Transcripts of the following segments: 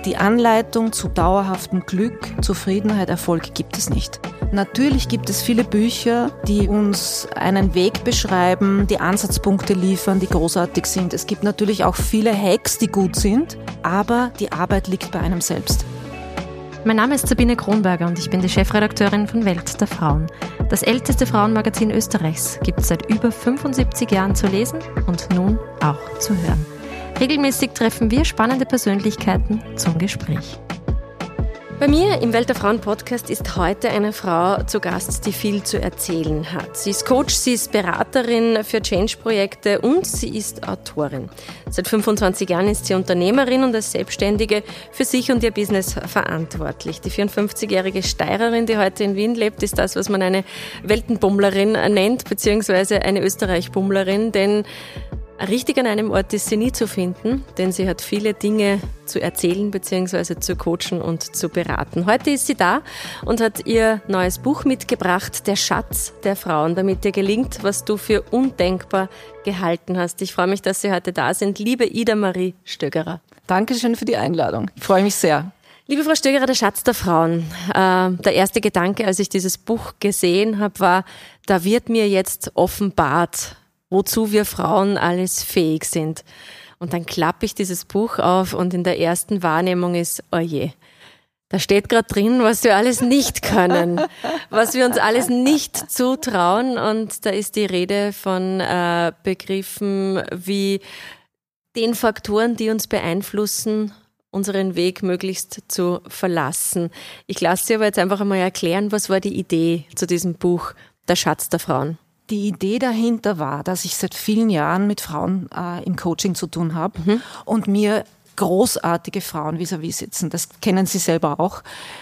Die Anleitung zu dauerhaftem Glück, Zufriedenheit, Erfolg gibt es nicht. Natürlich gibt es viele Bücher, die uns einen Weg beschreiben, die Ansatzpunkte liefern, die großartig sind. Es gibt natürlich auch viele Hacks, die gut sind, aber die Arbeit liegt bei einem selbst. Mein Name ist Sabine Kronberger und ich bin die Chefredakteurin von Welt der Frauen. Das älteste Frauenmagazin Österreichs gibt es seit über 75 Jahren zu lesen und nun auch zu hören. Regelmäßig treffen wir spannende Persönlichkeiten zum Gespräch. Bei mir im Welt der Frauen Podcast ist heute eine Frau zu Gast, die viel zu erzählen hat. Sie ist Coach, sie ist Beraterin für Change-Projekte und sie ist Autorin. Seit 25 Jahren ist sie Unternehmerin und als Selbstständige für sich und ihr Business verantwortlich. Die 54-jährige Steirerin, die heute in Wien lebt, ist das, was man eine Weltenbummlerin nennt, beziehungsweise eine Österreich-Bummlerin, denn richtig an einem Ort ist sie nie zu finden, denn sie hat viele Dinge zu erzählen bzw. zu coachen und zu beraten. Heute ist sie da und hat ihr neues Buch mitgebracht, Der Schatz der Frauen, damit dir gelingt, was du für undenkbar gehalten hast. Ich freue mich, dass Sie heute da sind. Liebe Ida-Marie Stögerer. Dankeschön für die Einladung. Ich freue mich sehr. Liebe Frau Stögerer, Der Schatz der Frauen. Der erste Gedanke, als ich dieses Buch gesehen habe, war, da wird mir jetzt offenbart, wozu wir Frauen alles fähig sind. Und dann klappe ich dieses Buch auf und in der ersten Wahrnehmung ist, oh je, da steht gerade drin, was wir alles nicht können, was wir uns alles nicht zutrauen. Und da ist die Rede von Begriffen wie den Faktoren, die uns beeinflussen, unseren Weg möglichst zu verlassen. Ich lasse Sie aber jetzt einfach einmal erklären, was war die Idee zu diesem Buch, Der Schatz der Frauen? Die Idee dahinter war, dass ich seit vielen Jahren mit Frauen im Coaching zu tun habe und mir großartige Frauen vis-à-vis sitzen. Das kennen Sie selber auch.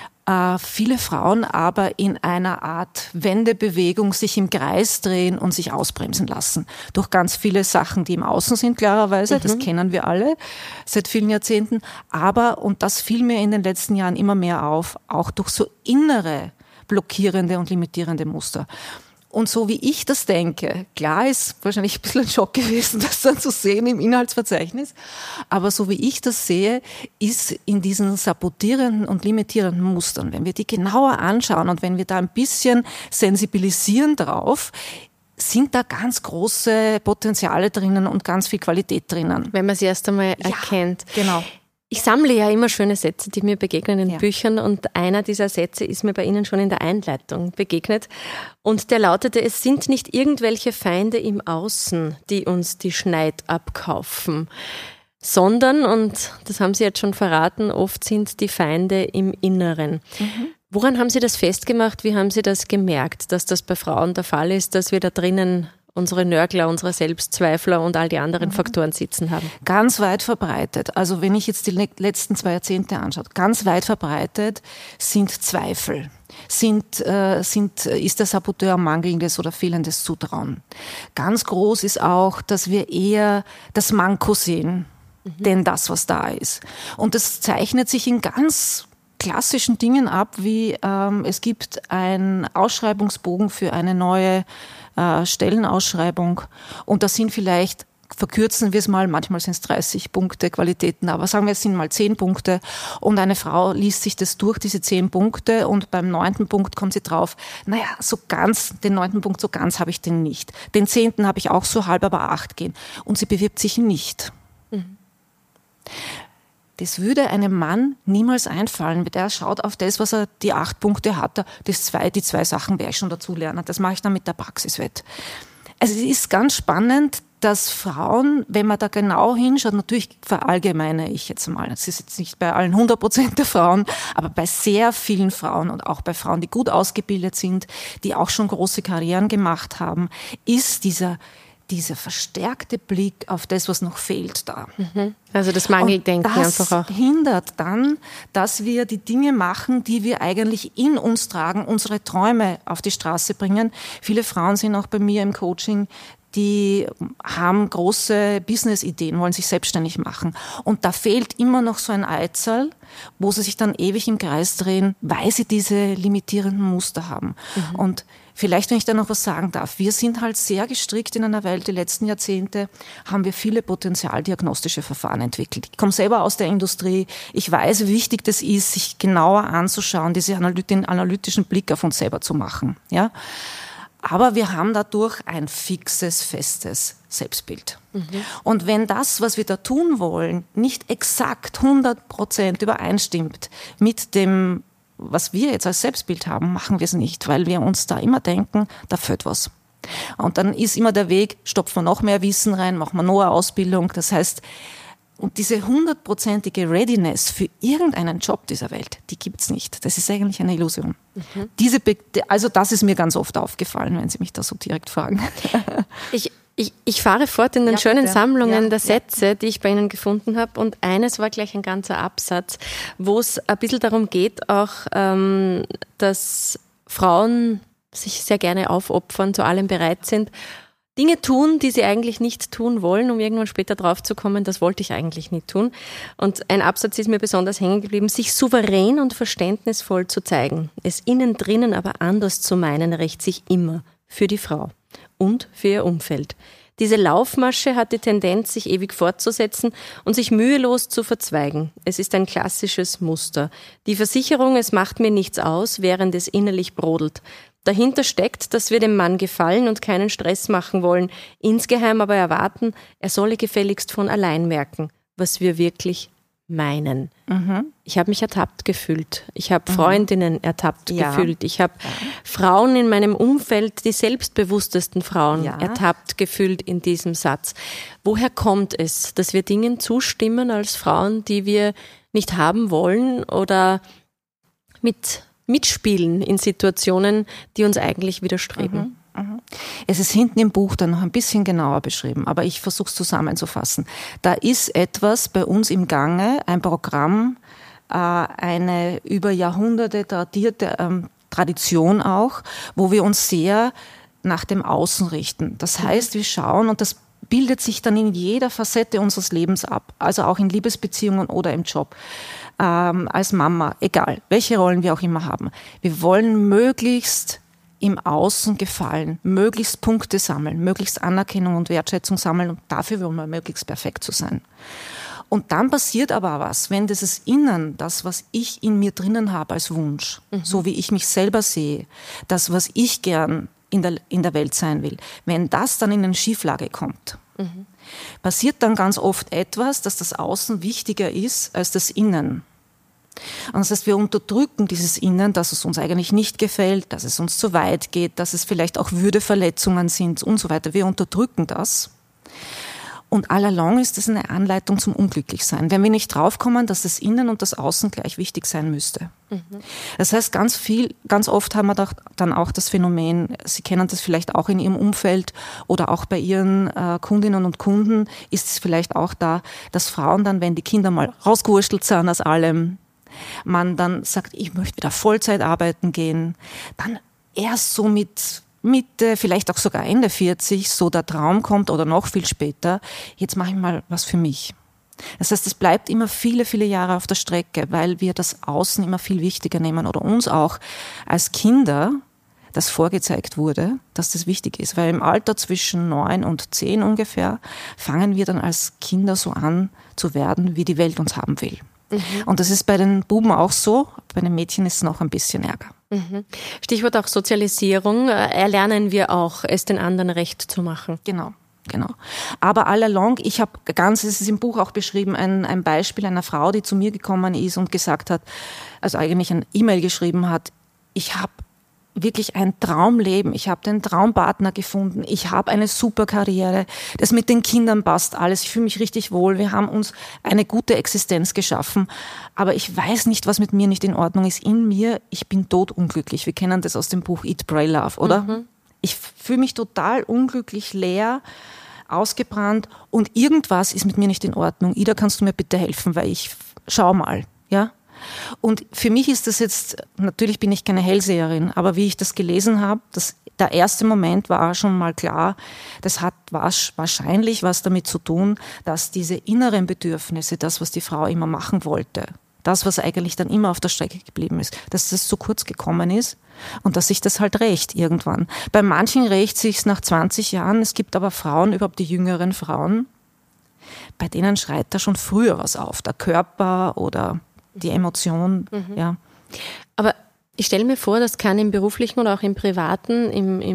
Viele Frauen aber in einer Art Wendebewegung sich im Kreis drehen und sich ausbremsen lassen. Durch ganz viele Sachen, die im Außen sind, klarerweise. Das kennen wir alle seit vielen Jahrzehnten. Aber, und das fiel mir in den letzten Jahren immer mehr auf, auch durch so innere blockierende und limitierende Muster. Und so wie ich das denke, klar ist wahrscheinlich ein bisschen ein Schock gewesen, das dann zu sehen im Inhaltsverzeichnis, aber so wie ich das sehe, ist in diesen sabotierenden und limitierenden Mustern, wenn wir die genauer anschauen und wenn wir da ein bisschen sensibilisieren drauf, sind da ganz große Potenziale drinnen und ganz viel Qualität drinnen. Wenn man sie erst einmal erkennt. Genau. Ich sammle ja immer schöne Sätze, die mir begegnen in Büchern und einer dieser Sätze ist mir bei Ihnen schon in der Einleitung begegnet und der lautete, es sind nicht irgendwelche Feinde im Außen, die uns die Schneid abkaufen, sondern, und das haben Sie jetzt schon verraten, oft sind die Feinde im Inneren. Woran haben Sie das festgemacht? Wie haben Sie das gemerkt, dass das bei Frauen der Fall ist, dass wir da drinnen unsere Nörgler, unsere Selbstzweifler und all die anderen Faktoren sitzen haben? Ganz weit verbreitet. Also wenn ich jetzt die letzten 2 Jahrzehnte anschaue, ganz weit verbreitet sind Zweifel. Ist der Saboteur mangelndes oder fehlendes Zutrauen. Ganz groß ist auch, dass wir eher das Manko sehen, denn das, was da ist. Und das zeichnet sich in ganz klassischen Dingen ab, wie es gibt einen Ausschreibungsbogen für eine neue Stellenausschreibung und das sind vielleicht, verkürzen wir es mal, manchmal sind es 30 Punkte Qualitäten, aber sagen wir, es sind mal 10 Punkte und eine Frau liest sich das durch, diese 10 Punkte und beim 9. Punkt kommt sie drauf, naja, so ganz, den 9. Punkt so ganz habe ich den nicht. Den 10. habe ich auch so halb, aber 8 gehen. Und sie bewirbt sich nicht. Das würde einem Mann niemals einfallen. Der schaut auf das, was er, die 8 Punkte hat. Die 2 Sachen werde ich schon dazu lernen. Das mache ich dann mit der Praxiswett. Also es ist ganz spannend, dass Frauen, wenn man da genau hinschaut, natürlich verallgemeine ich jetzt mal, es ist jetzt nicht bei allen 100% der Frauen, aber bei sehr vielen Frauen und auch bei Frauen, die gut ausgebildet sind, die auch schon große Karrieren gemacht haben, ist dieser verstärkte Blick auf das, was noch fehlt da. Also das Mangeldenken einfach auch. Das hindert dann, dass wir die Dinge machen, die wir eigentlich in uns tragen, unsere Träume auf die Straße bringen. Viele Frauen sind auch bei mir im Coaching, die haben große Business-Ideen, wollen sich selbstständig machen. Und da fehlt immer noch so ein Eizerl, wo sie sich dann ewig im Kreis drehen, weil sie diese limitierenden Muster haben. Und Vielleicht, wenn ich da noch was sagen darf. Wir sind halt sehr gestrickt in einer Welt. Die letzten Jahrzehnte haben wir viele potenzialdiagnostische Verfahren entwickelt. Ich komme selber aus der Industrie. Ich weiß, wie wichtig das ist, sich genauer anzuschauen, den analytischen Blick auf uns selber zu machen. Ja? Aber wir haben dadurch ein fixes, festes Selbstbild. Und wenn das, was wir da tun wollen, nicht exakt 100% übereinstimmt mit dem, was wir jetzt als Selbstbild haben, machen wir es nicht, weil wir uns da immer denken, da fehlt was. Und dann ist immer der Weg, stopfen wir noch mehr Wissen rein, machen wir noch eine Ausbildung. Das heißt, und diese 100%ige Readiness für irgendeinen Job dieser Welt, die gibt's nicht. Das ist eigentlich eine Illusion. Also das ist mir ganz oft aufgefallen, wenn Sie mich da so direkt fragen. Ich fahre fort in den schönen Sammlungen der Sätze, die ich bei Ihnen gefunden habe. Und eines war gleich ein ganzer Absatz, wo es ein bisschen darum geht, auch, dass Frauen sich sehr gerne aufopfern, zu allem bereit sind, Dinge tun, die sie eigentlich nicht tun wollen, um irgendwann später draufzukommen, das wollte ich eigentlich nicht tun. Und ein Absatz ist mir besonders hängen geblieben, sich souverän und verständnisvoll zu zeigen, es innen drinnen aber anders zu meinen, rächt sich immer für die Frau und für ihr Umfeld. Diese Laufmasche hat die Tendenz, sich ewig fortzusetzen und sich mühelos zu verzweigen. Es ist ein klassisches Muster. Die Versicherung, es macht mir nichts aus, während es innerlich brodelt. Dahinter steckt, dass wir dem Mann gefallen und keinen Stress machen wollen, insgeheim aber erwarten, er solle gefälligst von allein merken, was wir wirklich meinen. Ich habe mich ertappt gefühlt. Ich habe Freundinnen ertappt gefühlt. Ich habe Frauen in meinem Umfeld, die selbstbewusstesten Frauen, ertappt gefühlt in diesem Satz. Woher kommt es, dass wir Dingen zustimmen als Frauen, die wir nicht haben wollen oder mitspielen in Situationen, die uns eigentlich widerstreben? Es ist hinten im Buch dann noch ein bisschen genauer beschrieben, aber ich versuche es zusammenzufassen. Da ist etwas bei uns im Gange, ein Programm, eine über Jahrhunderte datierte Tradition auch, wo wir uns sehr nach dem Außen richten. Das heißt, wir schauen, und das bildet sich dann in jeder Facette unseres Lebens ab, also auch in Liebesbeziehungen oder im Job, als Mama, egal, welche Rollen wir auch immer haben. Wir wollen möglichst im Außen gefallen, möglichst Punkte sammeln, möglichst Anerkennung und Wertschätzung sammeln, und dafür wollen wir möglichst perfekt zu sein. Und dann passiert aber was, wenn dieses Innen, das, was ich in mir drinnen habe als Wunsch, so wie ich mich selber sehe, das, was ich gern in der Welt sein will, wenn das dann in eine Schieflage kommt, passiert dann ganz oft etwas, dass das Außen wichtiger ist als das Innen. Und das heißt, wir unterdrücken dieses Innen, dass es uns eigentlich nicht gefällt, dass es uns zu weit geht, dass es vielleicht auch Würdeverletzungen sind und so weiter. Wir unterdrücken das. Und all along ist das eine Anleitung zum Unglücklichsein, wenn wir nicht draufkommen, dass das Innen und das Außen gleich wichtig sein müsste. Das heißt, ganz oft haben wir dann auch das Phänomen, Sie kennen das vielleicht auch in Ihrem Umfeld oder auch bei Ihren Kundinnen und Kunden, ist es vielleicht auch da, dass Frauen dann, wenn die Kinder mal rausgewurschtelt sind aus allem, man dann sagt, ich möchte wieder Vollzeit arbeiten gehen, dann erst so mit Mitte, vielleicht auch sogar Ende 40, so der Traum kommt oder noch viel später, jetzt mache ich mal was für mich. Das heißt, es bleibt immer viele, viele Jahre auf der Strecke, weil wir das Außen immer viel wichtiger nehmen oder uns auch als Kinder das vorgezeigt wurde, dass das wichtig ist. Weil im Alter zwischen 9 und 10 ungefähr fangen wir dann als Kinder so an zu werden, wie die Welt uns haben will. Und das ist bei den Buben auch so, bei den Mädchen ist es noch ein bisschen ärger. Stichwort auch Sozialisierung, erlernen wir auch, es den anderen recht zu machen. Genau. Aber all along, es ist im Buch auch beschrieben, ein Beispiel einer Frau, die zu mir gekommen ist und gesagt hat, also eigentlich ein E-Mail geschrieben hat, ich habe wirklich ein Traumleben, ich habe den Traumpartner gefunden, ich habe eine super Karriere, das mit den Kindern passt alles, ich fühle mich richtig wohl, wir haben uns eine gute Existenz geschaffen, aber ich weiß nicht, was mit mir nicht in Ordnung ist. In mir, ich bin todunglücklich. Wir kennen das aus dem Buch Eat, Pray, Love, oder? Ich fühle mich total unglücklich, leer, ausgebrannt und irgendwas ist mit mir nicht in Ordnung. Ida, kannst du mir bitte helfen, weil schau mal, ja? Und für mich ist das jetzt, natürlich bin ich keine Hellseherin, aber wie ich das gelesen habe, der erste Moment war schon mal klar, das hat wahrscheinlich was damit zu tun, dass diese inneren Bedürfnisse, das, was die Frau immer machen wollte, das, was eigentlich dann immer auf der Strecke geblieben ist, dass das zu kurz gekommen ist und dass sich das halt rächt irgendwann. Bei manchen rächt sich's nach 20 Jahren, es gibt aber Frauen, überhaupt die jüngeren Frauen, bei denen schreit da schon früher was auf, der Körper oder die Emotion, ja. Aber ich stelle mir vor, das kann im beruflichen oder auch im privaten,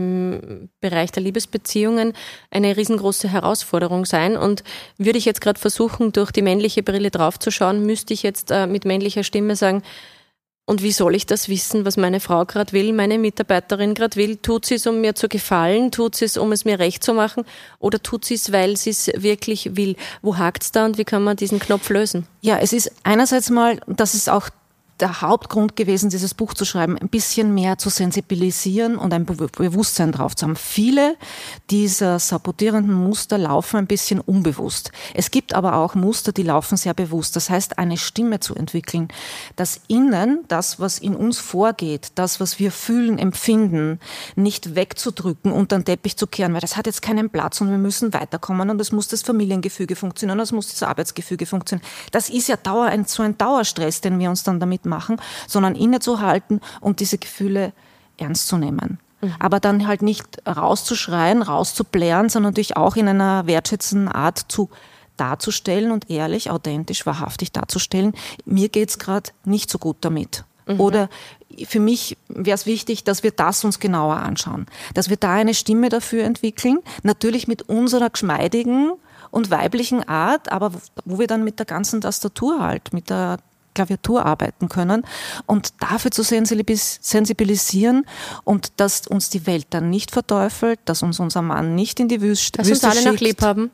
im Bereich der Liebesbeziehungen eine riesengroße Herausforderung sein. Und würde ich jetzt gerade versuchen, durch die männliche Brille draufzuschauen, müsste ich jetzt mit männlicher Stimme sagen, und wie soll ich das wissen, was meine Frau gerade will, meine Mitarbeiterin gerade will? Tut sie es, um mir zu gefallen? Tut sie es, um es mir recht zu machen? Oder tut sie es, weil sie es wirklich will? Wo hakt es da und wie kann man diesen Knopf lösen? Ja, es ist einerseits mal, das ist auch der Hauptgrund gewesen, dieses Buch zu schreiben, ein bisschen mehr zu sensibilisieren und ein Bewusstsein drauf zu haben. Viele dieser sabotierenden Muster laufen ein bisschen unbewusst. Es gibt aber auch Muster, die laufen sehr bewusst. Das heißt, eine Stimme zu entwickeln, das Innen, das, was in uns vorgeht, das, was wir fühlen, empfinden, nicht wegzudrücken, unter den Teppich zu kehren, weil das hat jetzt keinen Platz und wir müssen weiterkommen und es muss das Familiengefüge funktionieren, es muss das Arbeitsgefüge funktionieren. Das ist ja so ein Dauerstress, den wir uns dann damit machen, sondern innezuhalten und diese Gefühle ernst zu nehmen. Aber dann halt nicht rauszuschreien, rauszuplären, sondern natürlich auch in einer wertschätzenden Art darzustellen und ehrlich, authentisch, wahrhaftig darzustellen. Mir geht's gerade nicht so gut damit. Oder für mich wäre es wichtig, dass wir das uns genauer anschauen. Dass wir da eine Stimme dafür entwickeln, natürlich mit unserer geschmeidigen und weiblichen Art, aber wo wir dann mit der ganzen Tastatur halt, mit der Klaviatur arbeiten können und dafür zu sensibilisieren und dass uns die Welt dann nicht verteufelt, dass uns unser Mann nicht in die Wüste schickt. Dass uns alle noch lieb haben.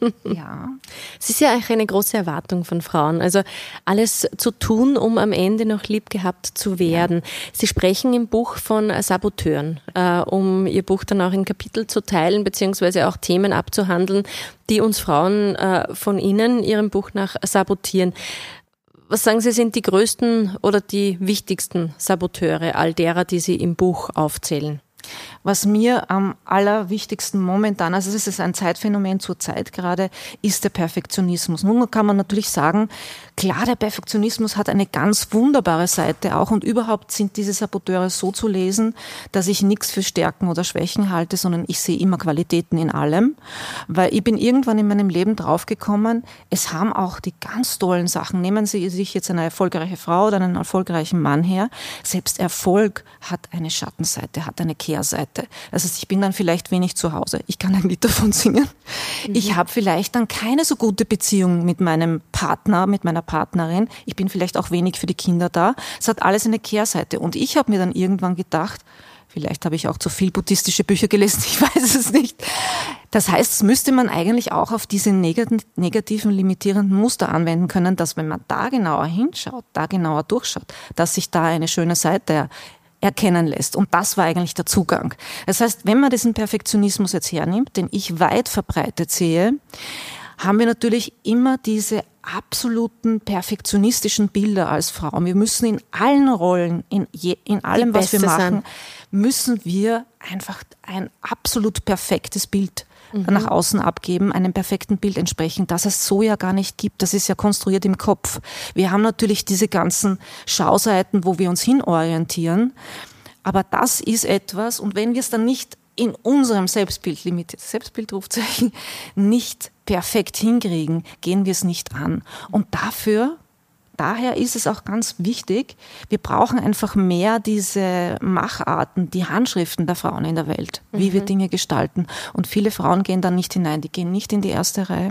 Ja. Es ist ja eigentlich eine große Erwartung von Frauen, also alles zu tun, um am Ende noch lieb gehabt zu werden. Ja. Sie sprechen im Buch von Saboteuren, um Ihr Buch dann auch in Kapitel zu teilen, beziehungsweise auch Themen abzuhandeln, die uns Frauen von Ihnen, Ihrem Buch nach, sabotieren. Was sagen Sie, sind die größten oder die wichtigsten Saboteure all derer, die Sie im Buch aufzählen? Was mir am allerwichtigsten momentan, also es ist ein Zeitphänomen zur Zeit gerade, ist der Perfektionismus. Nun kann man natürlich sagen, klar, der Perfektionismus hat eine ganz wunderbare Seite auch und überhaupt sind diese Saboteure so zu lesen, dass ich nichts für Stärken oder Schwächen halte, sondern ich sehe immer Qualitäten in allem, weil ich bin irgendwann in meinem Leben draufgekommen, es haben auch die ganz tollen Sachen, nehmen Sie sich jetzt eine erfolgreiche Frau oder einen erfolgreichen Mann her, selbst Erfolg hat eine Schattenseite, hat eine Kehrseite. Das heißt, ich bin dann vielleicht wenig zu Hause. Ich kann ein Lied davon singen. Ich habe vielleicht dann keine so gute Beziehung mit meinem Partner, mit meiner Partnerin. Ich bin vielleicht auch wenig für die Kinder da. Es hat alles eine Kehrseite. Und ich habe mir dann irgendwann gedacht, vielleicht habe ich auch zu viel buddhistische Bücher gelesen, ich weiß es nicht. Das heißt, das müsste man eigentlich auch auf diese negativen, limitierenden Muster anwenden können, dass wenn man da genauer hinschaut, da genauer durchschaut, dass sich da eine schöne Seite erkennen lässt. Und das war eigentlich der Zugang. Das heißt, wenn man diesen Perfektionismus jetzt hernimmt, den ich weit verbreitet sehe, haben wir natürlich immer diese absoluten perfektionistischen Bilder als Frauen. Wir müssen in allen Rollen, in allem, was wir machen, müssen wir einfach ein absolut perfektes Bild nach außen abgeben, einem perfekten Bild entsprechen, das es so ja gar nicht gibt. Das ist ja konstruiert im Kopf. Wir haben natürlich diese ganzen Schauseiten, wo wir uns hinorientieren, aber das ist etwas, und wenn wir es dann nicht in unserem Selbstbild, limitiertes Selbstbildrufzeichen, nicht perfekt hinkriegen, gehen wir es nicht an. Und daher ist es auch ganz wichtig, wir brauchen einfach mehr diese Macharten, die Handschriften der Frauen in der Welt, wie wir Dinge gestalten. Und viele Frauen gehen da nicht hinein, die gehen nicht in die erste Reihe.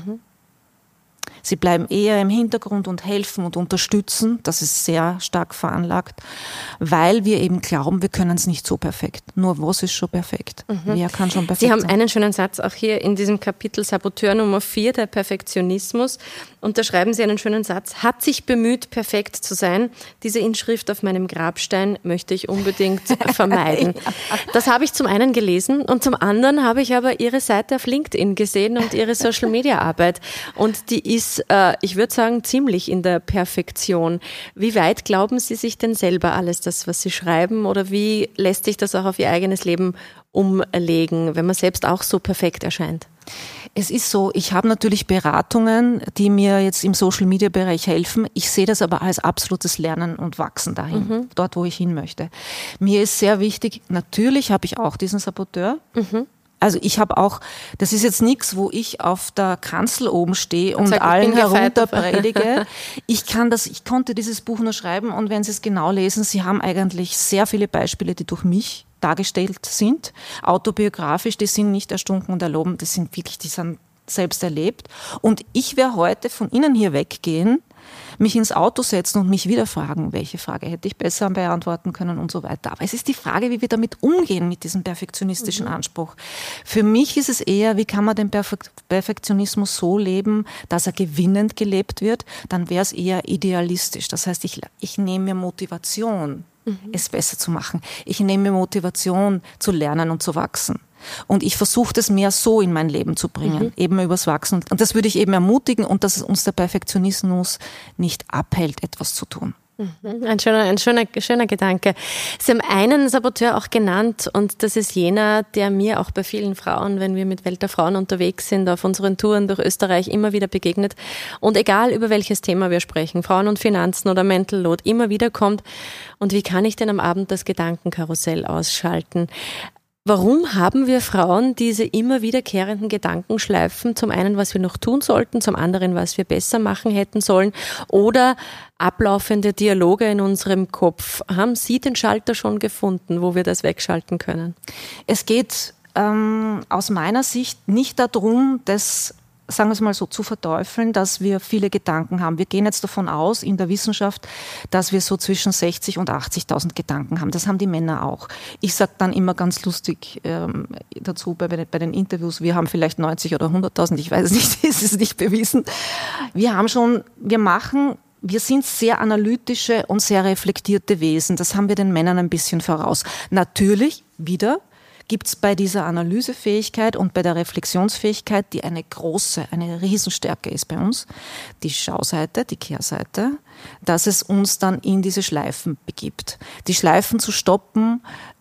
Sie bleiben eher im Hintergrund und helfen und unterstützen. Das ist sehr stark veranlagt, weil wir eben glauben, wir können es nicht so perfekt. Nur was ist schon perfekt? Wer kann schon perfekt sein? Sie haben einen schönen Satz auch hier in diesem Kapitel Saboteur Nummer 4, der Perfektionismus. Und da schreiben Sie einen schönen Satz. Hat sich bemüht, perfekt zu sein. Diese Inschrift auf meinem Grabstein möchte ich unbedingt vermeiden. Das habe ich zum einen gelesen und zum anderen habe ich aber Ihre Seite auf LinkedIn gesehen und Ihre Social-Media-Arbeit. Und die ist, ich würde sagen, ziemlich in der Perfektion. Wie weit glauben Sie sich denn selber alles das, was Sie schreiben? Oder wie lässt sich das auch auf Ihr eigenes Leben umlegen, wenn man selbst auch so perfekt erscheint? Es ist so, ich habe natürlich Beratungen, die mir jetzt im Social-Media-Bereich helfen. Ich sehe das aber als absolutes Lernen und Wachsen dahin, dort, wo ich hin möchte. Mir ist sehr wichtig, natürlich habe ich auch diesen Saboteur. Also ich habe auch, das ist jetzt nichts, wo ich auf der Kanzel oben stehe und allen herunter predige. Ich konnte dieses Buch nur schreiben und wenn Sie es genau lesen, Sie haben eigentlich sehr viele Beispiele, die durch mich dargestellt sind, autobiografisch, die sind nicht erstunken und erlogen, die sind selbst erlebt. Und ich werde heute von Ihnen hier weggehen, mich ins Auto setzen und mich wieder fragen, welche Frage hätte ich besser beantworten können und so weiter. Aber es ist die Frage, wie wir damit umgehen, mit diesem perfektionistischen Anspruch. Für mich ist es eher, wie kann man den Perfektionismus so leben, dass er gewinnend gelebt wird, dann wäre es eher idealistisch. Das heißt, ich nehme mir Motivation, es besser zu machen. Ich nehme mir Motivation, zu lernen und zu wachsen. Und ich versuche das mehr so in mein Leben zu bringen, eben übers Wachsen. Und das würde ich eben ermutigen und dass uns der Perfektionismus nicht abhält, etwas zu tun. Ein schöner Gedanke. Sie haben einen Saboteur auch genannt und das ist jener, der mir auch bei vielen Frauen, wenn wir mit Welt der Frauen unterwegs sind, auf unseren Touren durch Österreich immer wieder begegnet. Und egal über welches Thema wir sprechen, Frauen und Finanzen oder Mental Load, immer wieder kommt. Und wie kann ich denn am Abend das Gedankenkarussell ausschalten? Warum haben wir Frauen diese immer wiederkehrenden Gedankenschleifen? Zum einen, was wir noch tun sollten, zum anderen, was wir besser machen hätten sollen oder ablaufende Dialoge in unserem Kopf. Haben Sie den Schalter schon gefunden, wo wir das wegschalten können? Es geht aus meiner Sicht nicht darum, sagen wir es mal so, zu verteufeln, dass wir viele Gedanken haben. Wir gehen jetzt davon aus, in der Wissenschaft, dass wir so zwischen 60.000 und 80.000 Gedanken haben. Das haben die Männer auch. Ich sage dann immer ganz lustig dazu bei den Interviews, wir haben vielleicht 90 oder 100.000, ich weiß es nicht, es ist nicht bewiesen. Wir sind sehr analytische und sehr reflektierte Wesen. Das haben wir den Männern ein bisschen voraus. Natürlich, wieder, gibt es bei dieser Analysefähigkeit und bei der Reflexionsfähigkeit, die eine Riesenstärke ist bei uns, die Schauseite, die Kehrseite, dass es uns dann in diese Schleifen begibt. Die Schleifen zu stoppen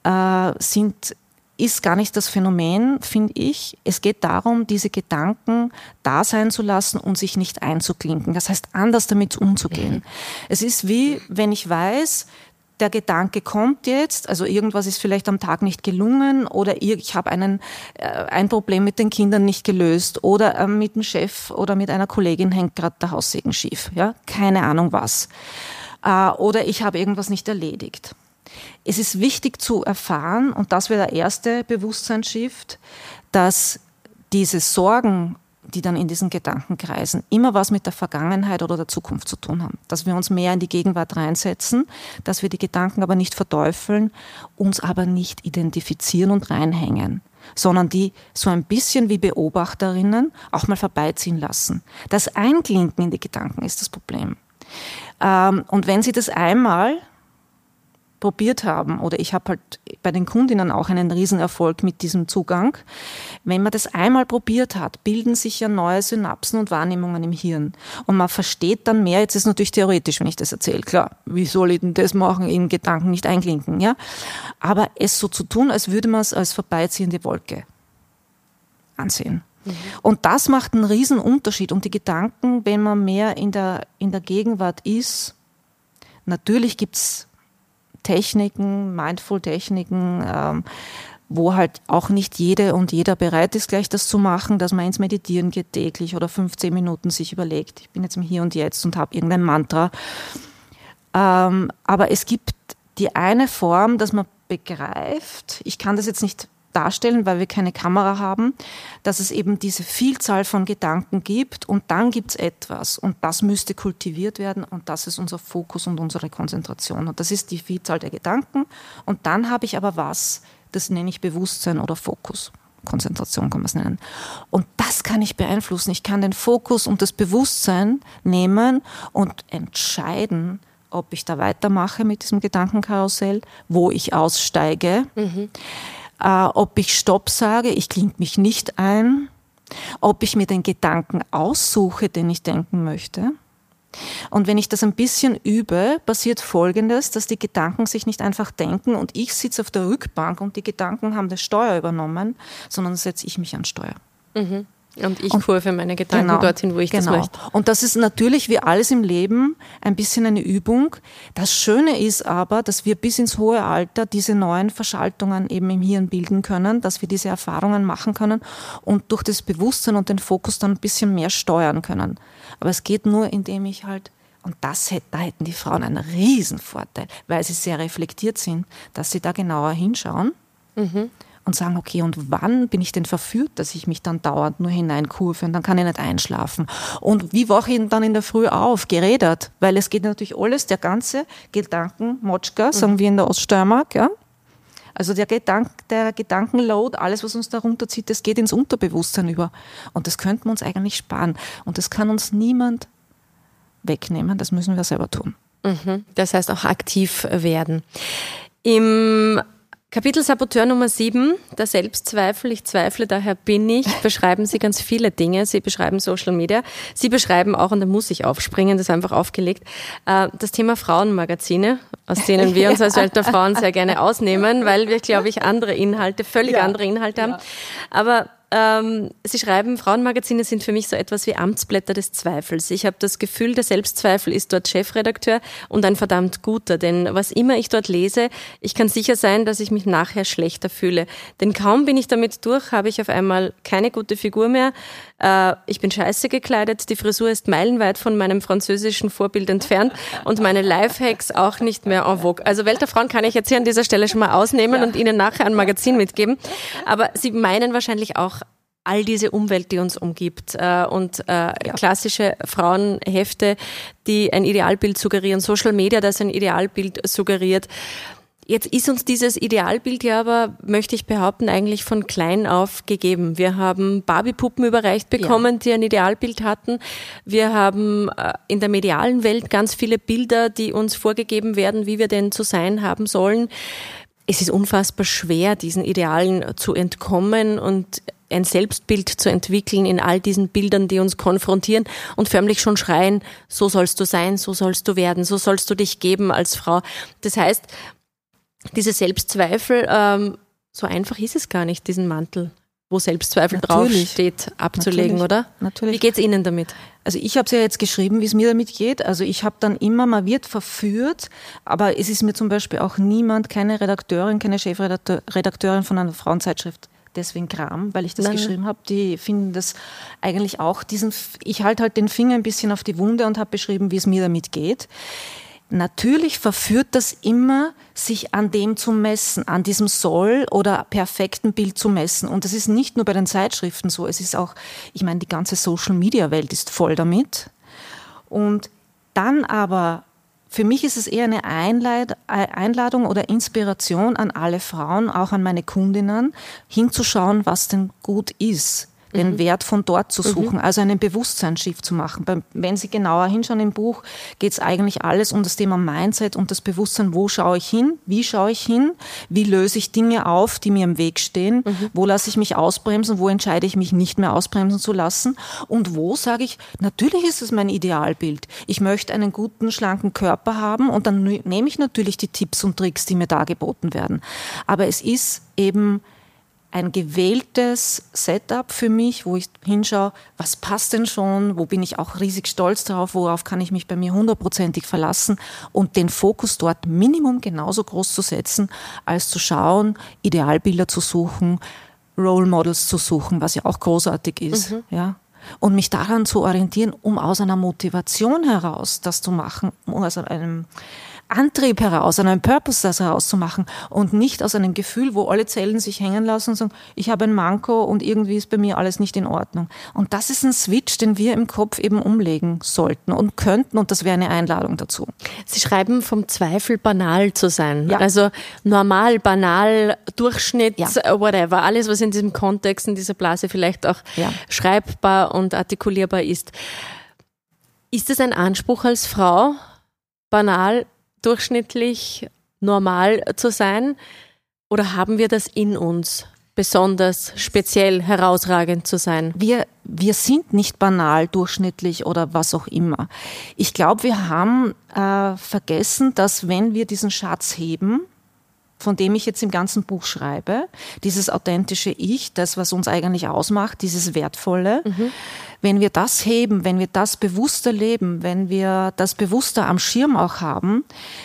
ist gar nicht das Phänomen, finde ich. Es geht darum, diese Gedanken da sein zu lassen und sich nicht einzuklinken. Das heißt, anders damit umzugehen. Es ist wie, wenn ich weiß, der Gedanke kommt jetzt, also irgendwas ist vielleicht am Tag nicht gelungen oder ich habe ein Problem mit den Kindern nicht gelöst oder mit dem Chef oder mit einer Kollegin hängt gerade der Haussegen schief, ja, keine Ahnung was. Oder ich habe irgendwas nicht erledigt. Es ist wichtig zu erfahren, und das wäre der erste Bewusstseinsshift, dass diese Sorgen, die dann in diesen Gedanken kreisen, immer was mit der Vergangenheit oder der Zukunft zu tun haben. Dass wir uns mehr in die Gegenwart reinsetzen, dass wir die Gedanken aber nicht verteufeln, uns aber nicht identifizieren und reinhängen, sondern die so ein bisschen wie Beobachterinnen auch mal vorbeiziehen lassen. Das Einklinken in die Gedanken ist das Problem. Und wenn Sie das einmal probiert haben, oder ich habe halt bei den Kundinnen auch einen Riesenerfolg mit diesem Zugang. Wenn man das einmal probiert hat, bilden sich ja neue Synapsen und Wahrnehmungen im Hirn. Und man versteht dann mehr, jetzt ist es natürlich theoretisch, wenn ich das erzähle, klar, wie soll ich denn das machen, in Gedanken nicht einklinken, ja? Aber es so zu tun, als würde man es als vorbeiziehende Wolke ansehen. Und das macht einen riesen Unterschied. Und die Gedanken, wenn man mehr in der Gegenwart ist, natürlich gibt's Techniken, Mindful-Techniken, wo halt auch nicht jede und jeder bereit ist, gleich das zu machen, dass man ins Meditieren geht täglich oder 15 Minuten sich überlegt, ich bin jetzt im Hier und Jetzt und habe irgendein Mantra. Aber es gibt die eine Form, dass man begreift, ich kann das jetzt nicht darstellen, weil wir keine Kamera haben, dass es eben diese Vielzahl von Gedanken gibt und dann gibt es etwas und das müsste kultiviert werden und das ist unser Fokus und unsere Konzentration und das ist die Vielzahl der Gedanken und dann habe ich aber was, das nenne ich Bewusstsein oder Fokus. Konzentration kann man es nennen. Und das kann ich beeinflussen. Ich kann den Fokus und das Bewusstsein nehmen und entscheiden, ob ich da weitermache mit diesem Gedankenkarussell, wo ich aussteige, ob ich Stopp sage, ich klinke mich nicht ein, ob ich mir den Gedanken aussuche, den ich denken möchte. Und wenn ich das ein bisschen übe, passiert Folgendes, dass die Gedanken sich nicht einfach denken und ich sitze auf der Rückbank und die Gedanken haben das Steuer übernommen, sondern setze ich mich an Steuer. Und ich kurve meine Gedanken dorthin, wo ich das möchte. Und das ist natürlich wie alles im Leben ein bisschen eine Übung. Das Schöne ist aber, dass wir bis ins hohe Alter diese neuen Verschaltungen eben im Hirn bilden können, dass wir diese Erfahrungen machen können und durch das Bewusstsein und den Fokus dann ein bisschen mehr steuern können. Aber es geht nur, indem ich halt, und da hätten die Frauen einen riesen Vorteil, weil sie sehr reflektiert sind, dass sie da genauer hinschauen. Und sagen, okay, und wann bin ich denn verführt, dass ich mich dann dauernd nur hineinkurve und dann kann ich nicht einschlafen? Und wie wache ich dann in der Früh auf? Gerädert, weil es geht natürlich alles, der ganze Gedankenmotschka, sagen wir in der Oststeiermark, ja? Also der Gedankenload, alles, was uns da runterzieht, das geht ins Unterbewusstsein über. Und das könnten wir uns eigentlich sparen. Und das kann uns niemand wegnehmen, das müssen wir selber tun. Das heißt auch aktiv werden. Im Kapitel Saboteur Nummer 7, der Selbstzweifel, ich zweifle, daher bin ich, beschreiben Sie ganz viele Dinge. Sie beschreiben Social Media. Sie beschreiben auch, und da muss ich aufspringen, das ist einfach aufgelegt, das Thema Frauenmagazine, aus denen wir uns als Welt der Frauen sehr gerne ausnehmen, weil wir, glaube ich, völlig andere Inhalte haben. Aber Sie schreiben, Frauenmagazine sind für mich so etwas wie Amtsblätter des Zweifels. Ich habe das Gefühl, der Selbstzweifel ist dort Chefredakteur und ein verdammt guter, denn was immer ich dort lese, ich kann sicher sein, dass ich mich nachher schlechter fühle. Denn kaum bin ich damit durch, habe ich auf einmal keine gute Figur mehr. Ich bin scheiße gekleidet, die Frisur ist meilenweit von meinem französischen Vorbild entfernt und meine Lifehacks auch nicht mehr en vogue. Also Welt der Frauen kann ich jetzt hier an dieser Stelle schon mal ausnehmen und Ihnen nachher ein Magazin mitgeben. Aber Sie meinen wahrscheinlich auch all diese Umwelt, die uns umgibt und klassische Frauenhefte, die ein Idealbild suggerieren, Social Media, das ein Idealbild suggeriert. Jetzt ist uns dieses Idealbild ja aber, möchte ich behaupten, eigentlich von klein auf gegeben. Wir haben Barbie-Puppen überreicht bekommen, die ein Idealbild hatten. Wir haben in der medialen Welt ganz viele Bilder, die uns vorgegeben werden, wie wir denn zu sein haben sollen. Es ist unfassbar schwer, diesen Idealen zu entkommen und ein Selbstbild zu entwickeln in all diesen Bildern, die uns konfrontieren und förmlich schon schreien, so sollst du sein, so sollst du werden, so sollst du dich geben als Frau. Das heißt, diese Selbstzweifel, so einfach ist es gar nicht, diesen Mantel, wo Selbstzweifel draufsteht, abzulegen, oder? Natürlich. Wie geht's Ihnen damit? Also ich habe es ja jetzt geschrieben, wie es mir damit geht. Also ich habe dann immer, man wird verführt, aber es ist mir zum Beispiel auch keine Redakteurin, keine Chefredakteurin von einer Frauenzeitschrift deswegen Kram, weil ich das geschrieben habe. Die finden das eigentlich auch, ich halte halt den Finger ein bisschen auf die Wunde und habe beschrieben, wie es mir damit geht. Natürlich verführt das immer, sich an dem zu messen, an diesem Soll- oder perfekten Bild zu messen. Und das ist nicht nur bei den Zeitschriften so, es ist auch, ich meine, die ganze Social-Media-Welt ist voll damit. Und dann aber, für mich ist es eher eine Einladung oder Inspiration an alle Frauen, auch an meine Kundinnen, hinzuschauen, was denn gut ist. Den Wert von dort zu suchen, also einen Bewusstseinsschiff zu machen. Wenn Sie genauer hinschauen im Buch, geht es eigentlich alles um das Thema Mindset und das Bewusstsein, wo schaue ich hin, wie löse ich Dinge auf, die mir im Weg stehen, wo lasse ich mich ausbremsen, wo entscheide ich mich nicht mehr ausbremsen zu lassen und wo sage ich, natürlich ist es mein Idealbild. Ich möchte einen guten, schlanken Körper haben und dann nehme ich natürlich die Tipps und Tricks, die mir da geboten werden. Aber es ist eben ein gewähltes Setup für mich, wo ich hinschaue, was passt denn schon, wo bin ich auch riesig stolz drauf, worauf kann ich mich bei mir 100%ig verlassen und den Fokus dort Minimum genauso groß zu setzen, als zu schauen, Idealbilder zu suchen, Role Models zu suchen, was ja auch großartig ist, ja. Und mich daran zu orientieren, um aus einer Motivation heraus das zu machen, aus einem Antrieb heraus, an einem Purpose das herauszumachen und nicht aus einem Gefühl, wo alle Zellen sich hängen lassen und sagen, ich habe ein Manko und irgendwie ist bei mir alles nicht in Ordnung. Und das ist ein Switch, den wir im Kopf eben umlegen sollten und könnten und das wäre eine Einladung dazu. Sie schreiben vom Zweifel banal zu sein. Ja. Also normal, banal, Durchschnitt, whatever. Alles, was in diesem Kontext, in dieser Blase vielleicht auch schreibbar und artikulierbar ist. Ist es ein Anspruch als Frau, banal, durchschnittlich, normal zu sein? Oder haben wir das in uns, besonders speziell herausragend zu sein? Wir sind nicht banal, durchschnittlich oder was auch immer. Ich glaube, wir haben vergessen, dass wenn wir diesen Schatz heben, von dem ich jetzt im ganzen Buch schreibe, dieses authentische Ich, das, was uns eigentlich ausmacht, dieses Wertvolle, wenn wir das heben, wenn wir das bewusster leben, wenn wir das bewusster am Schirm auch haben,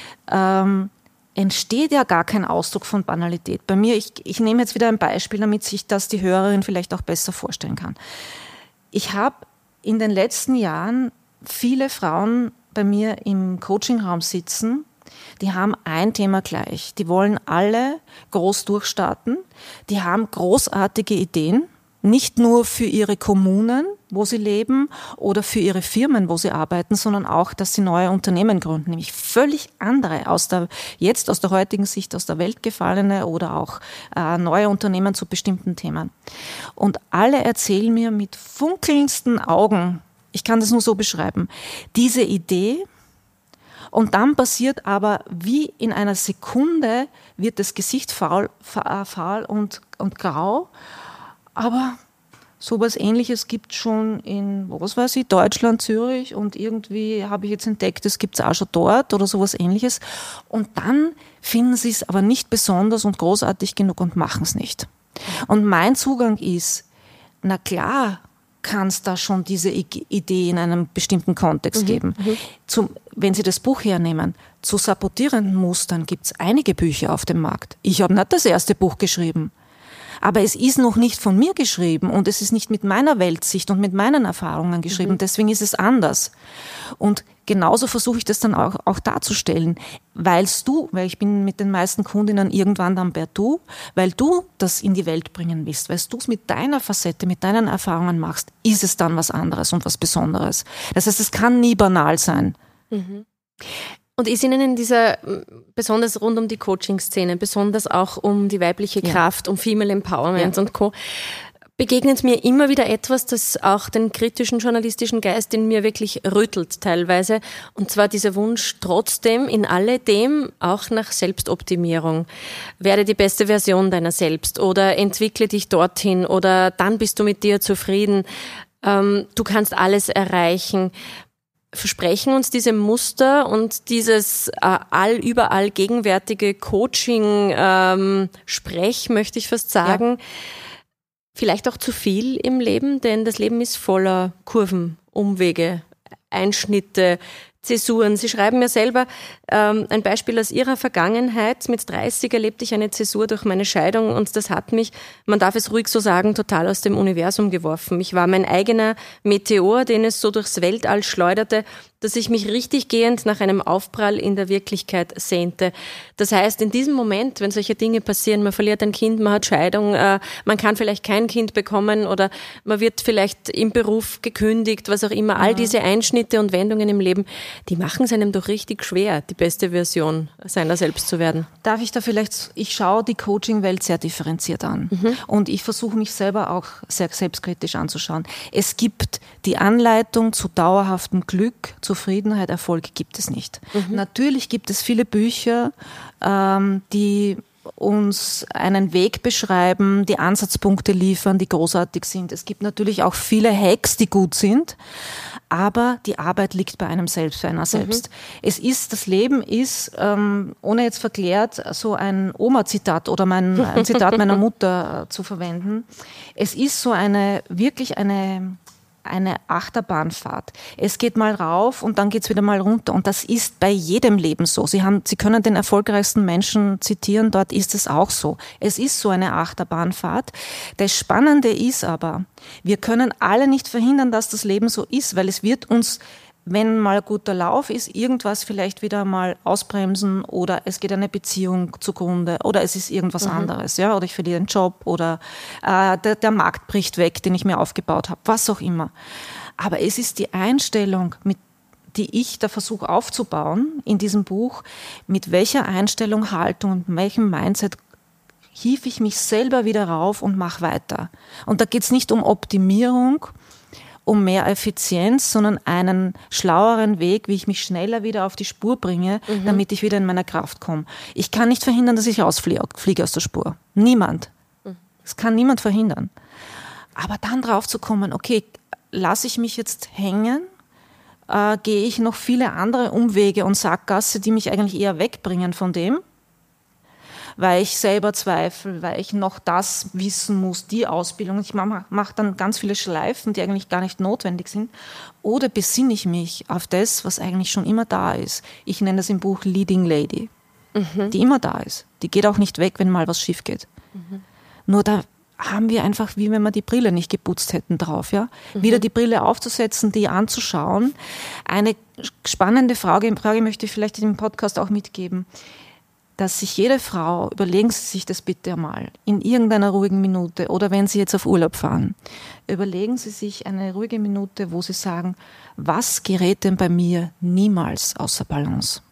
entsteht ja gar kein Ausdruck von Banalität. Bei mir, ich nehme jetzt wieder ein Beispiel, damit sich das die Hörerin vielleicht auch besser vorstellen kann. Ich habe in den letzten Jahren viele Frauen bei mir im Coachingraum sitzen, die haben ein Thema gleich. Die wollen alle groß durchstarten. Die haben großartige Ideen, nicht nur für ihre Kommunen, wo sie leben, oder für ihre Firmen, wo sie arbeiten, sondern auch, dass sie neue Unternehmen gründen, nämlich völlig andere, aus der heutigen Sicht aus der Welt gefallene oder auch neue Unternehmen zu bestimmten Themen. Und alle erzählen mir mit funkelndsten Augen, ich kann das nur so beschreiben, diese Idee. Und dann passiert aber, wie in einer Sekunde, wird das Gesicht fahl und grau. Aber sowas Ähnliches gibt es schon in, Deutschland, Zürich, und irgendwie habe ich jetzt entdeckt, das gibt es auch schon dort oder sowas Ähnliches. Und dann finden sie es aber nicht besonders und großartig genug und machen es nicht. Und mein Zugang ist, na klar, kann es da schon diese Idee in einem bestimmten Kontext geben. Wenn Sie das Buch hernehmen, zu sabotierenden Mustern gibt es einige Bücher auf dem Markt. Ich habe nicht das erste Buch geschrieben, aber es ist noch nicht von mir geschrieben und es ist nicht mit meiner Weltsicht und mit meinen Erfahrungen geschrieben, deswegen ist es anders. Und genauso versuche ich das dann auch darzustellen, weil ich bin mit den meisten Kundinnen irgendwann dann per Du, weil du das in die Welt bringen willst, weil du es mit deiner Facette, mit deinen Erfahrungen machst, ist es dann was anderes und was Besonderes. Das heißt, es kann nie banal sein. Und ist Ihnen in dieser, besonders rund um die Coaching-Szene, besonders auch um die weibliche Kraft, um Female Empowerment und Co., begegnet mir immer wieder etwas, das auch den kritischen journalistischen Geist in mir wirklich rüttelt teilweise. Und zwar dieser Wunsch trotzdem in alledem auch nach Selbstoptimierung. Werde die beste Version deiner selbst oder entwickle dich dorthin oder dann bist du mit dir zufrieden. Du kannst alles erreichen. Versprechen uns diese Muster und dieses überall gegenwärtige Coaching-Sprech, möchte ich fast sagen, vielleicht auch zu viel im Leben, denn das Leben ist voller Kurven, Umwege, Einschnitte, Zäsuren. Sie schreiben mir selber ein Beispiel aus Ihrer Vergangenheit. Mit 30 erlebte ich eine Zäsur durch meine Scheidung und das hat mich, man darf es ruhig so sagen, total aus dem Universum geworfen. Ich war mein eigener Meteor, den es so durchs Weltall schleuderte, dass ich mich richtig gehend nach einem Aufprall in der Wirklichkeit sehnte. Das heißt, in diesem Moment, wenn solche Dinge passieren, man verliert ein Kind, man hat Scheidung, man kann vielleicht kein Kind bekommen oder man wird vielleicht im Beruf gekündigt, was auch immer, all diese Einschnitte und Wendungen im Leben, die machen es einem doch richtig schwer, die beste Version seiner selbst zu werden. Darf ich da ich schaue die Coaching-Welt sehr differenziert an und ich versuche mich selber auch sehr selbstkritisch anzuschauen. Es gibt die Anleitung zu dauerhaftem Glück, Zufriedenheit, Erfolg gibt es nicht. Natürlich gibt es viele Bücher, die uns einen Weg beschreiben, die Ansatzpunkte liefern, die großartig sind. Es gibt natürlich auch viele Hacks, die gut sind, aber die Arbeit liegt bei einem selbst, bei einer selbst. Das Leben ist, ohne jetzt verklärt, so ein Oma-Zitat oder ein Zitat meiner Mutter zu verwenden. Es ist so wirklich eine Achterbahnfahrt. Es geht mal rauf und dann geht's wieder mal runter. Und das ist bei jedem Leben so. Sie können den erfolgreichsten Menschen zitieren, dort ist es auch so. Es ist so eine Achterbahnfahrt. Das Spannende ist aber, wir können alle nicht verhindern, dass das Leben so ist, weil es wird uns, wenn mal guter Lauf ist, irgendwas vielleicht wieder mal ausbremsen oder es geht eine Beziehung zugrunde oder es ist irgendwas anderes, ja, oder ich verliere einen Job oder der Markt bricht weg, den ich mir aufgebaut habe, was auch immer. Aber es ist die Einstellung, die ich da versuche aufzubauen in diesem Buch, mit welcher Einstellung, Haltung und welchem Mindset hief ich mich selber wieder rauf und mache weiter. Und da geht es nicht um Optimierung, um mehr Effizienz, sondern einen schlaueren Weg, wie ich mich schneller wieder auf die Spur bringe, damit ich wieder in meiner Kraft komme. Ich kann nicht verhindern, dass ich rausfliege aus der Spur. Niemand. Das kann niemand verhindern. Aber dann drauf zu kommen, okay, lasse ich mich jetzt hängen, gehe ich noch viele andere Umwege und Sackgasse, die mich eigentlich eher wegbringen von dem? weil ich selber zweifle, weil ich noch das wissen muss, die Ausbildung. Ich mache dann ganz viele Schleifen, die eigentlich gar nicht notwendig sind. Oder besinne ich mich auf das, was eigentlich schon immer da ist. Ich nenne das im Buch Leading Lady, die immer da ist. Die geht auch nicht weg, wenn mal was schief geht. Nur da haben wir einfach, wie wenn wir die Brille nicht geputzt hätten drauf, ja. Wieder die Brille aufzusetzen, die anzuschauen. Eine spannende Frage möchte ich vielleicht in dem Podcast auch mitgeben, dass sich jede Frau, überlegen Sie sich das bitte einmal, in irgendeiner ruhigen Minute oder wenn Sie jetzt auf Urlaub fahren, überlegen Sie sich eine ruhige Minute, wo Sie sagen, was gerät denn bei mir niemals außer Balance?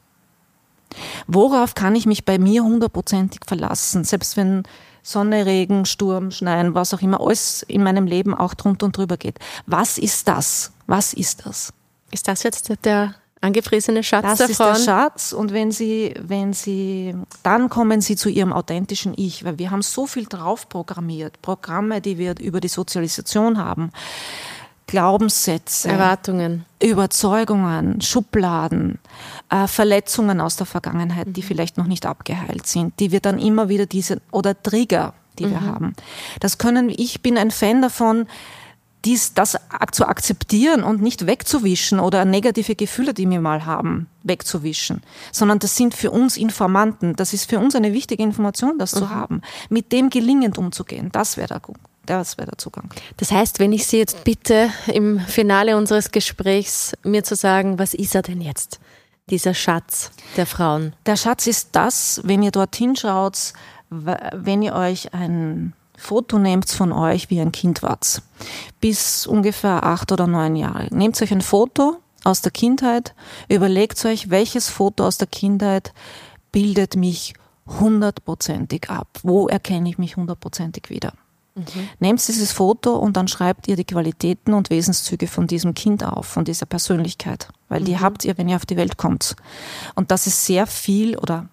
Worauf kann ich mich bei mir 100%ig verlassen, selbst wenn Sonne, Regen, Sturm, Schneien, was auch immer, alles in meinem Leben auch drunter und drüber geht. Was ist das? Was ist das? Ist das jetzt der angefriesene Schatz der Frauen? Das ist der Schatz und wenn Sie, dann kommen Sie zu Ihrem authentischen Ich, weil wir haben so viel drauf programmiert, Programme, die wir über die Sozialisation haben, Glaubenssätze, Erwartungen, Überzeugungen, Schubladen, Verletzungen aus der Vergangenheit, die vielleicht noch nicht abgeheilt sind, die wir dann immer wieder oder Trigger, die wir haben. Ich bin ein Fan davon, das zu akzeptieren und nicht wegzuwischen oder negative Gefühle, die wir mal haben, wegzuwischen, sondern das sind für uns Informanten. Das ist für uns eine wichtige Information, das zu haben, mit dem gelingend umzugehen. Das wäre der Zugang. Das heißt, wenn ich Sie jetzt bitte, im Finale unseres Gesprächs mir zu sagen, was ist er denn jetzt, dieser Schatz der Frauen? Der Schatz ist das, wenn ihr dorthin schaut, wenn ihr euch ein Foto nehmt von euch, wie ein Kind wart, bis ungefähr 8 oder 9 Jahre. Nehmt euch ein Foto aus der Kindheit, überlegt euch, welches Foto aus der Kindheit bildet mich 100%ig ab. Wo erkenne ich mich 100%ig wieder? Nehmt dieses Foto und dann schreibt ihr die Qualitäten und Wesenszüge von diesem Kind auf, von dieser Persönlichkeit. Weil die habt ihr, wenn ihr auf die Welt kommt. Und das ist sehr viel oder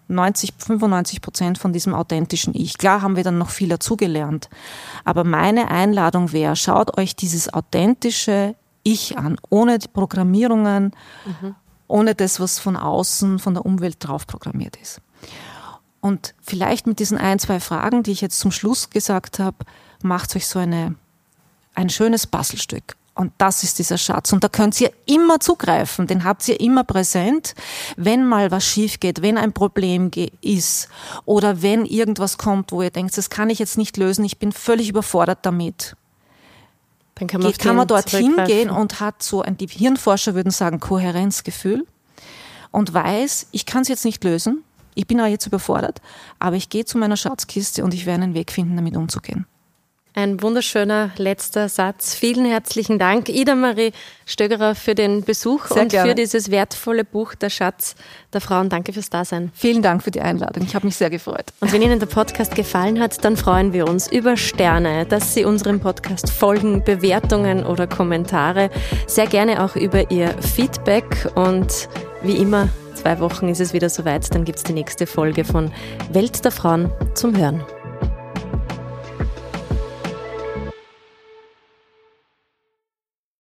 95% von diesem authentischen Ich. Klar haben wir dann noch viel dazugelernt. Aber meine Einladung wäre, schaut euch dieses authentische Ich an, ohne die Programmierungen, ohne das, was von außen, von der Umwelt drauf programmiert ist. Und vielleicht mit diesen 1, 2 Fragen, die ich jetzt zum Schluss gesagt habe, macht euch so ein schönes Puzzlestück. Und das ist dieser Schatz. Und da könnt ihr immer zugreifen, den habt ihr immer präsent, wenn mal was schief geht, wenn ein Problem ist oder wenn irgendwas kommt, wo ihr denkt, das kann ich jetzt nicht lösen, ich bin völlig überfordert damit. Dann kann man dorthin gehen und hat so, die Hirnforscher würden sagen, Kohärenzgefühl und weiß, ich kann es jetzt nicht lösen, ich bin auch jetzt überfordert, aber ich gehe zu meiner Schatzkiste und ich werde einen Weg finden, damit umzugehen. Ein wunderschöner letzter Satz. Vielen herzlichen Dank, Ida-Marie Stögerer, für den Besuch Sehr gerne. Für dieses wertvolle Buch, Der Schatz der Frauen. Danke fürs Dasein. Vielen Dank für die Einladung. Ich habe mich sehr gefreut. Und wenn Ihnen der Podcast gefallen hat, dann freuen wir uns über Sterne, dass Sie unserem Podcast folgen, Bewertungen oder Kommentare. Sehr gerne auch über Ihr Feedback. Und wie immer, 2 Wochen ist es wieder soweit. Dann gibt es die nächste Folge von Welt der Frauen zum Hören.